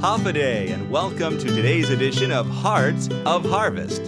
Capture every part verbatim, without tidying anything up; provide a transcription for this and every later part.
Hafa-Adai, and welcome to today's edition of Hearts of Harvest.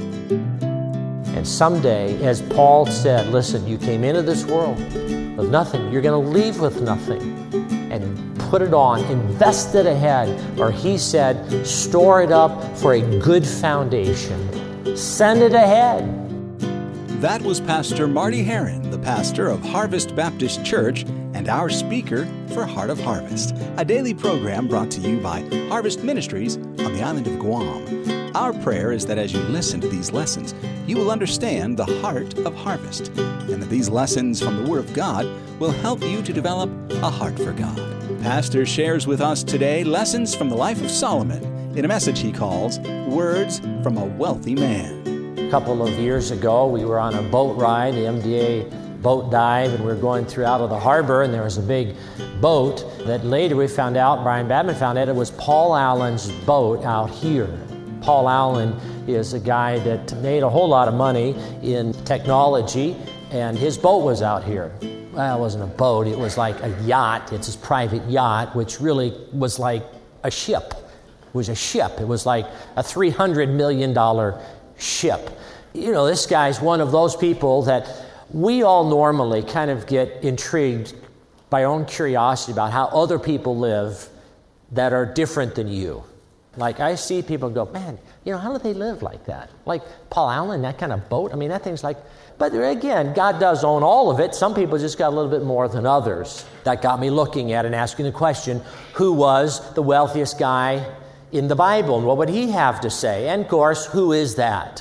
And someday, as Paul said, listen, you came into this world with nothing. You're going to leave with nothing. And put it on, invest it ahead. Or he said, store it up for a good foundation. Send it ahead. That was Pastor Marty Heron, the pastor of Harvest Baptist Church and our speaker for Heart of Harvest, a daily program brought to you by Harvest Ministries on the island of Guam. Our prayer is that as you listen to these lessons, you will understand the heart of harvest, and that these lessons from the Word of God will help you to develop a heart for God. Pastor shares with us today lessons from the life of Solomon in a message he calls Words from a Wealthy Man. A couple of years ago, we were on a boat ride, the M D A boat dive, and we were going through out of the harbor, and there was a big boat that later we found out, Brian Badman found out, it was Paul Allen's boat out here. Paul Allen is a guy that made a whole lot of money in technology, and his boat was out here. Well, it wasn't a boat, it was like a yacht. It's his private yacht, which really was like a ship. It was a ship. It was like a three hundred million dollars ship. You know, this guy's one of those people that we all normally kind of get intrigued by our own curiosity about how other people live that are different than you. Like, I see people go, man, you know, how do they live like that? Like Paul Allen, that kind of boat. I mean, that thing's like, but again, God does own all of it. Some people just got a little bit more than others. That got me looking at and asking the question, who was the wealthiest guy in the Bible, and what would he have to say? And of course, who is that?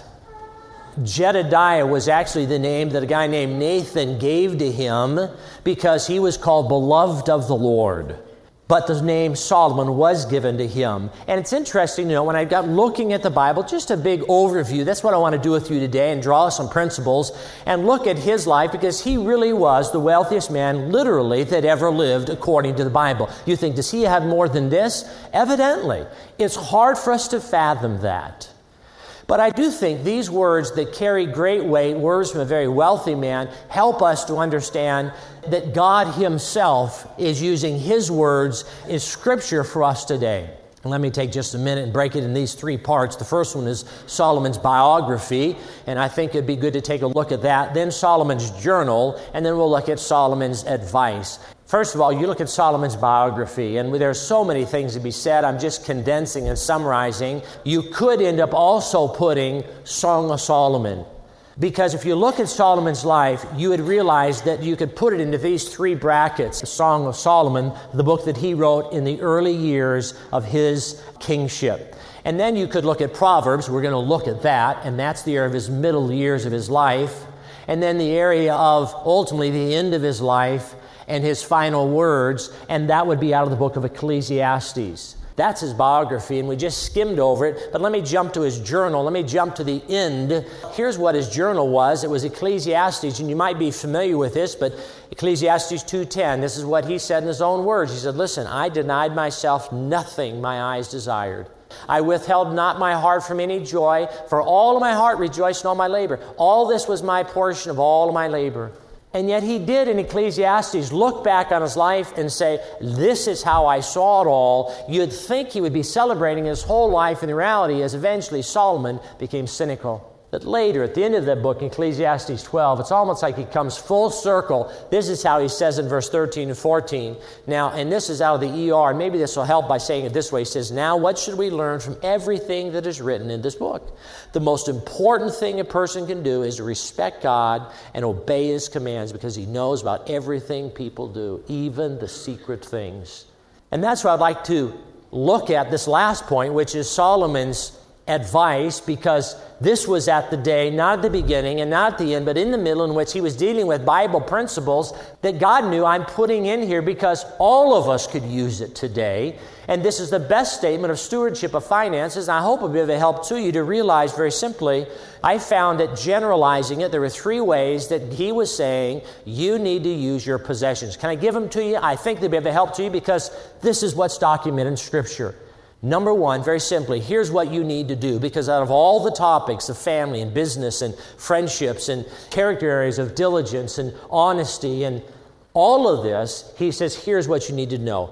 Jedediah was actually the name that a guy named Nathan gave to him because he was called beloved of the Lord. But the name Solomon was given to him. And it's interesting, you know, when I got looking at the Bible, just a big overview, that's what I want to do with you today, and draw some principles and look at his life, because he really was the wealthiest man, literally, that ever lived according to the Bible. You think, does he have more than this? Evidently. It's hard for us to fathom that. But I do think these words that carry great weight, words from a very wealthy man, help us to understand that God Himself is using His words in Scripture for us today. And let me take just a minute and break it in these three parts. The first one is Solomon's biography, and I think it'd be good to take a look at that. Then Solomon's journal, and then we'll look at Solomon's advice. First of all, you look at Solomon's biography, and there's so many things to be said. I'm just condensing and summarizing. You could end up also putting Song of Solomon, because if you look at Solomon's life, you would realize that you could put it into these three brackets. The Song of Solomon, the book that he wrote in the early years of his kingship. And then you could look at Proverbs. We're going to look at that, and that's the area of his middle years of his life. And then the area of ultimately the end of his life and his final words, and that would be out of the book of Ecclesiastes. That's his biography, and we just skimmed over it, but let me jump to his journal. Let me jump to the end. Here's what his journal was. It was Ecclesiastes, and you might be familiar with this, but Ecclesiastes two ten, this is what he said in his own words. He said, listen, I denied myself nothing my eyes desired. I withheld not my heart from any joy, for all of my heart rejoiced in all my labor. All this was my portion of all of my labor. And yet he did in Ecclesiastes look back on his life and say, this is how I saw it all. You'd think he would be celebrating his whole life, and the reality is eventually Solomon became cynical. But later, at the end of that book, Ecclesiastes twelve, it's almost like he comes full circle. This is how he says in verse thirteen and fourteen. Now, and this is out of the E R, and maybe this will help by saying it this way. He says, now what should we learn from everything that is written in this book? The most important thing a person can do is to respect God and obey His commands, because He knows about everything people do, even the secret things. And that's what I'd like to look at, this last point, which is Solomon's advice, because this was at the day, not at the beginning and not at the end, but in the middle, in which he was dealing with Bible principles that God knew I'm putting in here because all of us could use it today. And this is the best statement of stewardship of finances. And I hope it'll be of a help to you to realize very simply, I found that generalizing it, there were three ways that he was saying you need to use your possessions. Can I give them to you? I think they'll be of a help to you because this is what's documented in Scripture. Number one, very simply, here's what you need to do, because out of all the topics of family and business and friendships and character areas of diligence and honesty and all of this, he says, here's what you need to know.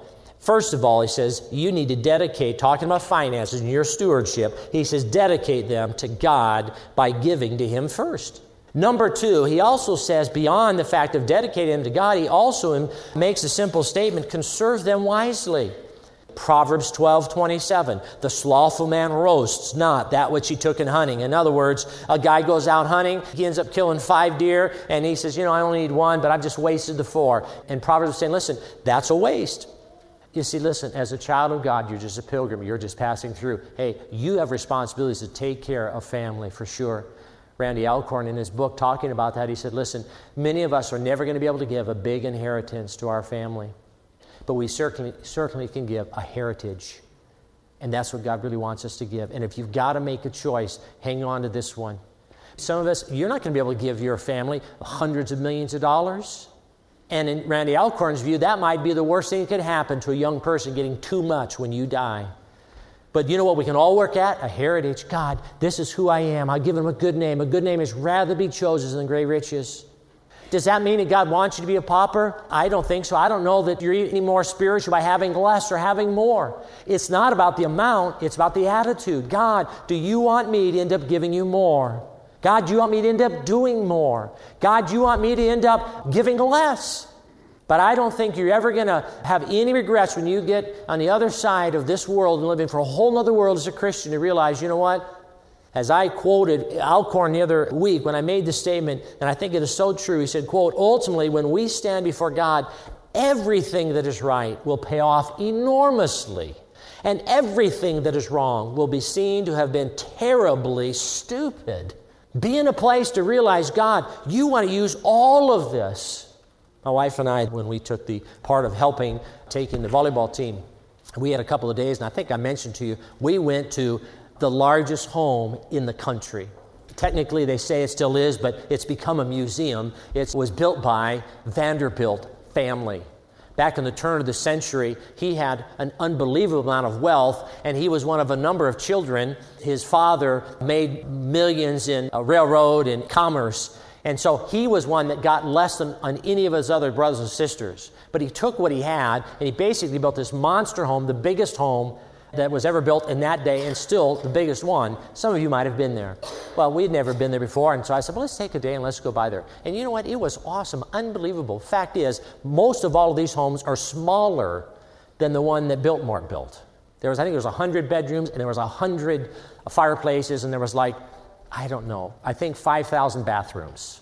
First of all, he says, you need to dedicate, talking about finances and your stewardship, he says, dedicate them to God by giving to Him first. Number two, he also says, beyond the fact of dedicating them to God, he also makes a simple statement, conserve them wisely. Proverbs twelve twenty-seven, the slothful man roasts not that which he took in hunting. In other words, a guy goes out hunting, he ends up killing five deer, and he says, you know, I only need one, but I've just wasted the four. And Proverbs is saying, listen, that's a waste. You see, listen, as a child of God, you're just a pilgrim, you're just passing through. Hey, you have responsibilities to take care of family, for sure. Randy Alcorn, in his book, talking about that, he said, listen, many of us are never going to be able to give a big inheritance to our family, but we certainly, certainly can give a heritage. And that's what God really wants us to give. And if you've got to make a choice, hang on to this one. Some of us, you're not going to be able to give your family hundreds of millions of dollars. And in Randy Alcorn's view, that might be the worst thing that could happen to a young person, getting too much when you die. But you know what we can all work at? A heritage. God, this is who I am. I'll give him a good name. A good name is rather be chosen than great riches. Does that mean that God wants you to be a pauper? I don't think so. I don't know that you're any more spiritual by having less or having more. It's not about the amount. It's about the attitude. God, do you want me to end up giving you more? God, do you want me to end up doing more? God, do you want me to end up giving less? But I don't think you're ever going to have any regrets when you get on the other side of this world and living for a whole other world as a Christian to realize, you know what? As I quoted Alcorn the other week when I made the statement, and I think it is so true, he said, quote, ultimately, when we stand before God, everything that is right will pay off enormously, and everything that is wrong will be seen to have been terribly stupid. Be in a place to realize, God, you want to use all of this. My wife and I, when we took the part of helping taking the volleyball team, we had a couple of days, and I think I mentioned to you, we went to the largest home in the country. Technically, they say it still is, but it's become a museum. It was built by Vanderbilt family. Back in the turn of the century, he had an unbelievable amount of wealth, and he was one of a number of children. His father made millions in a railroad and commerce, and so he was one that got less than on any of his other brothers and sisters. But he took what he had, and he basically built this monster home, the biggest home that was ever built in that day, and still the biggest one. Some of you might have been there. Well, we'd never been there before, and so I said, well, let's take a day and let's go by there. And you know what? It was awesome, unbelievable. Fact is, most of all of these homes are smaller than the one that Biltmore built. There was, I think there was one hundred bedrooms, and there was one hundred fireplaces, and there was like, I don't know, I think five thousand bathrooms.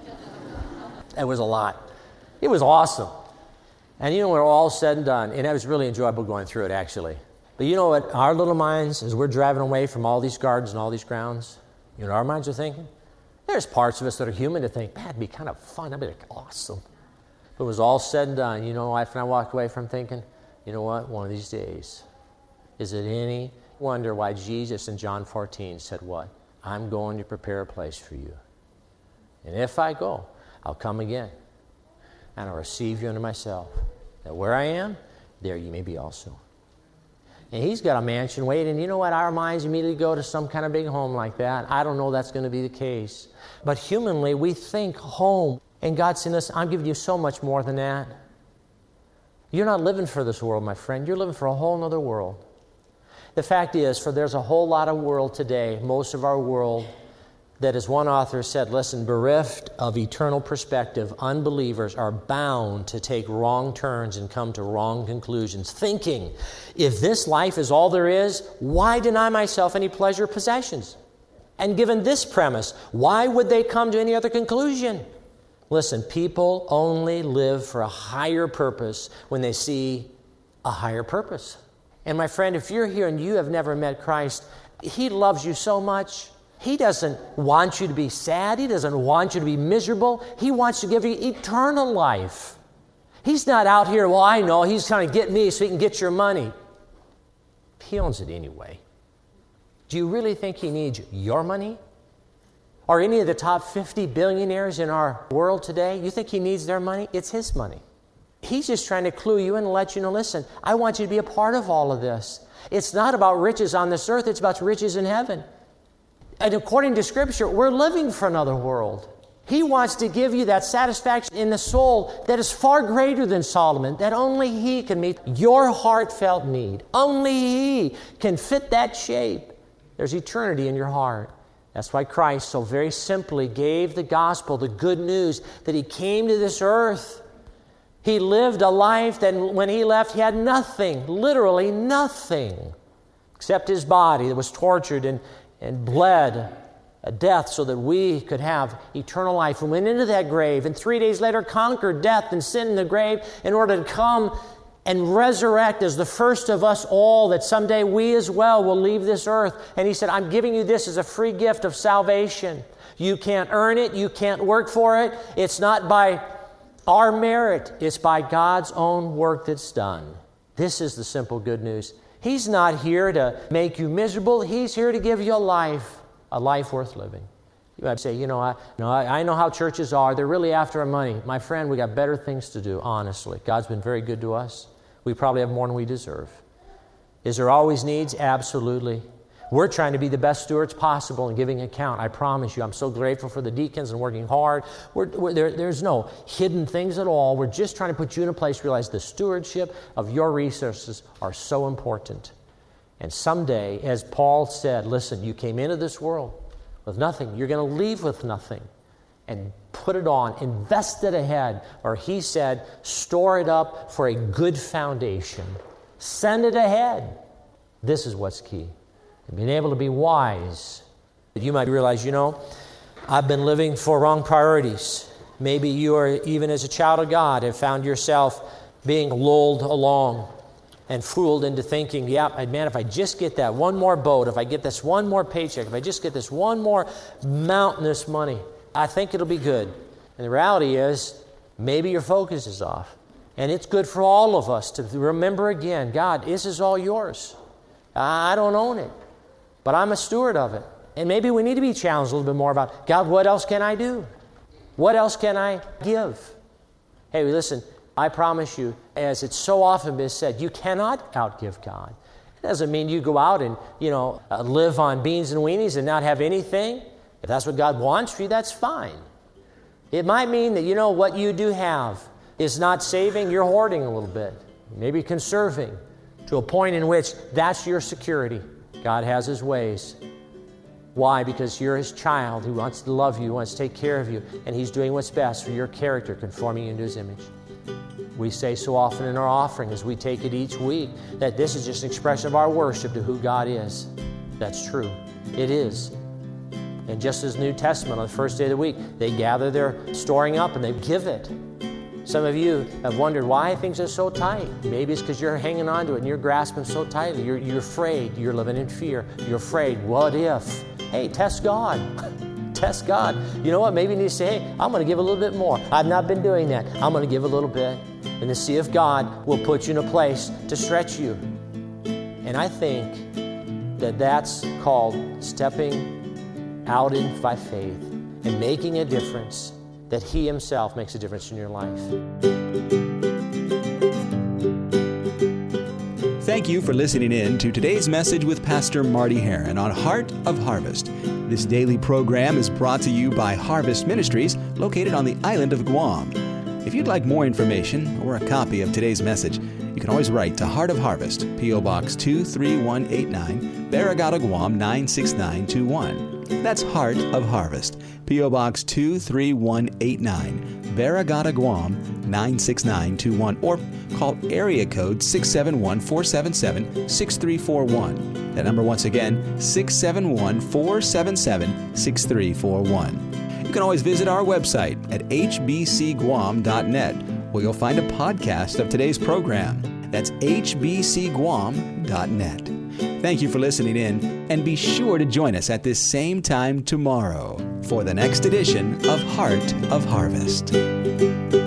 It was a lot. It was awesome. And you know, when we're all said and done, and it was really enjoyable going through it, actually. But you know what? Our little minds, as we're driving away from all these gardens and all these grounds, you know what our minds are thinking? There's parts of us that are human to think, man, it'd be kind of fun. That'd be awesome. But it was all said and done. You know, after I walked away from thinking, you know what? One of these days, is it any wonder why Jesus in John fourteen said what? I'm going to prepare a place for you. And if I go, I'll come again, and I'll receive you unto myself, that where I am, there you may be also. And he's got a mansion waiting. You know what? Our minds immediately go to some kind of big home like that. I don't know that's going to be the case. But humanly, we think home. And God's saying, listen, I'm giving you so much more than that. You're not living for this world, my friend. You're living for a whole other world. The fact is, for there's a whole lot of world today, most of our world, that as one author said, listen, bereft of eternal perspective, unbelievers are bound to take wrong turns and come to wrong conclusions, thinking, if this life is all there is, why deny myself any pleasure or possessions? And given this premise, why would they come to any other conclusion? Listen, people only live for a higher purpose when they see a higher purpose. And my friend, if you're here and you have never met Christ, He loves you so much. He doesn't want you to be sad. He doesn't want you to be miserable. He wants to give you eternal life. He's not out here, well, I know, He's trying to get me so He can get your money. He owns it anyway. Do you really think He needs your money? Or any of the top fifty billionaires in our world today? You think He needs their money? It's His money. He's just trying to clue you in and let you know, listen, I want you to be a part of all of this. It's not about riches on this earth. It's about riches in heaven. And according to Scripture, we're living for another world. He wants to give you that satisfaction in the soul that is far greater than Solomon, that only He can meet your heartfelt need. Only He can fit that shape. There's eternity in your heart. That's why Christ so very simply gave the gospel, the good news, that He came to this earth. He lived a life that when He left, He had nothing, literally nothing, except His body that was tortured and, and bled a death so that we could have eternal life, and went into that grave, and three days later conquered death and sin in the grave in order to come and resurrect as the first of us all, that someday we as well will leave this earth. And He said, I'm giving you this as a free gift of salvation. You can't earn it. You can't work for it. It's not by our merit. It's by God's own work that's done. This is the simple good news. He's not here to make you miserable. He's here to give you a life, a life worth living. You might say, you know, I, you know, I, I know how churches are. They're really after our money. My friend, we got better things to do, honestly. God's been very good to us. We probably have more than we deserve. Is there always needs? Absolutely. We're trying to be the best stewards possible in giving account. I promise you, I'm so grateful for the deacons and working hard. We're, we're, there, there's no hidden things at all. We're just trying to put you in a place to realize the stewardship of your resources are so important. And someday, as Paul said, listen, you came into this world with nothing. You're going to leave with nothing. And put it on, invest it ahead. Or he said, store it up for a good foundation. Send it ahead. This is what's key. And being able to be wise. You might realize, you know, I've been living for wrong priorities. Maybe you are, even as a child of God, have found yourself being lulled along and fooled into thinking, yeah, man, if I just get that one more boat, if I get this one more paycheck, if I just get this one more mountainous money, I think it'll be good. And the reality is, maybe your focus is off. And it's good for all of us to remember again, God, this is all yours. I don't own it, but I'm a steward of it. And maybe we need to be challenged a little bit more about, God, what else can I do? What else can I give? Hey, listen, I promise you, as it's so often been said, you cannot outgive God. It doesn't mean you go out and, you know, uh, live on beans and weenies and not have anything. If that's what God wants for you, that's fine. It might mean that, you know, what you do have is not saving, you're hoarding a little bit. Maybe conserving to a point in which that's your security. God has His ways. Why? Because you're His child who wants to love you, wants to take care of you, and He's doing what's best for your character, conforming you into His image. We say so often in our offering as we take it each week that this is just an expression of our worship to who God is. That's true. It is. And just as New Testament, on the first day of the week, they gather their storing up and they give it. Some of you have wondered why things are so tight. Maybe it's because you're hanging on to it and you're grasping so tightly. You're, you're afraid. You're living in fear. You're afraid. What if? Hey, test God. Test God. You know what? Maybe you need to say, hey, I'm going to give a little bit more. I've not been doing that. I'm going to give a little bit. And to see if God will put you in a place to stretch you. And I think that that's called stepping out in by faith and making a difference, that He Himself makes a difference in your life. Thank you for listening in to today's message with Pastor Marty Heron on Heart of Harvest. This daily program is brought to you by Harvest Ministries, located on the island of Guam. If you'd like more information or a copy of today's message, you can always write to Heart of Harvest, P O Box two three one eight nine, Barragata, Guam nine six nine two one. That's Heart of Harvest, P O Box two three one eight nine, Barragata, Guam nine six nine two one, or call area code six seven one, four seven seven, six three four one. That number once again, six seven one, four seven seven, six three four one. You can always visit our website at h b c guam dot net, where you'll find a podcast of today's program. That's h b c guam dot net. Thank you for listening in, and be sure to join us at this same time tomorrow for the next edition of Heart of Harvest.